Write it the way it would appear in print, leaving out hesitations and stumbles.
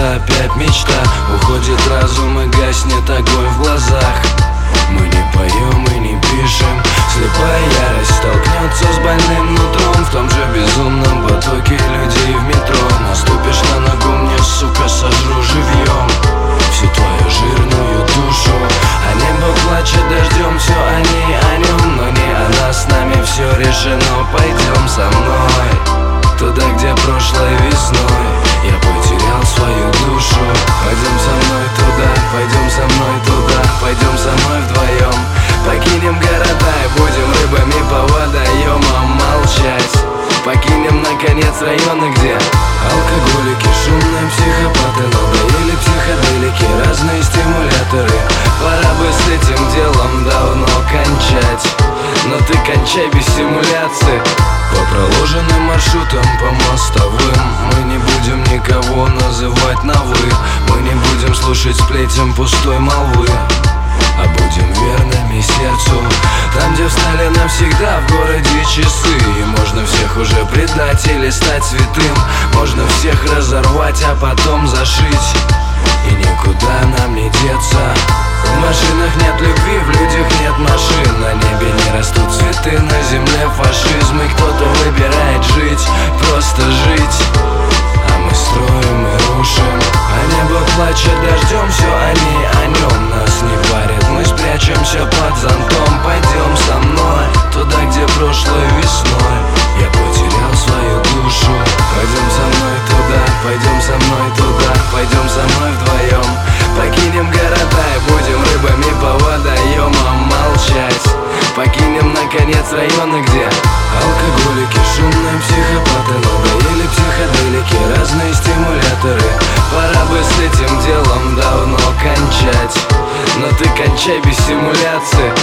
это опять мечта. Уходит разум и гаснет огонь в глазах. Мы не поем и не пишем. Слепая ярость столкнется с больным нутром в том же безумном потоке людей в метро. Наступишь на ногу, мне, сука, сожру живьем всю твою жирную душу. А небо плачет дождем, все о ней, о нем, но не о нас, с нами все решено. Пойдем со мной туда, где прошлой весной я потерял свою душу. Пойдем со мной туда, пойдем со мной туда, пойдем со мной вдвоем. Покинем города и будем рыбами по водоемам молчать. Покинем, наконец, районы, где алкоголики, шумные психопаты, надоели психоделики, разные стимуляторы. Пора бы с этим делом давно кончать, но ты кончай без симуляции. По проложенным маршрутам, по мостовым мы не будем никого называть на «вы». Мы не будем слушать сплетен пустой молвы, а будем верными сердцу. Там, где встали навсегда в городе часы, и можно всех уже предать или стать святым. Можно всех разорвать, а потом зашить, и никуда нам не деться. В машинах нет любви, в людях нет машин. На небе не растут цветы, на земле фашизм. И кто-то выбирает жить, просто жить, а мы строим и рушим. А небо плачет дождем, все о ней, о нем. Нас не парит, мы спрячемся под зонтом. Пойдем со мной туда, где прошлой весной я потерял свою душу. Пойдем со мной туда, пойдем со мной туда, пойдем со мной вдвоем. Покинем города и будем рыбами по водоемам молчать. Покинем, наконец, районы, где алкоголики, шумные психопаты, надоели психоделики, разные стимуляторы. Пора бы с этим делом давно кончать, но ты кончай без симуляции.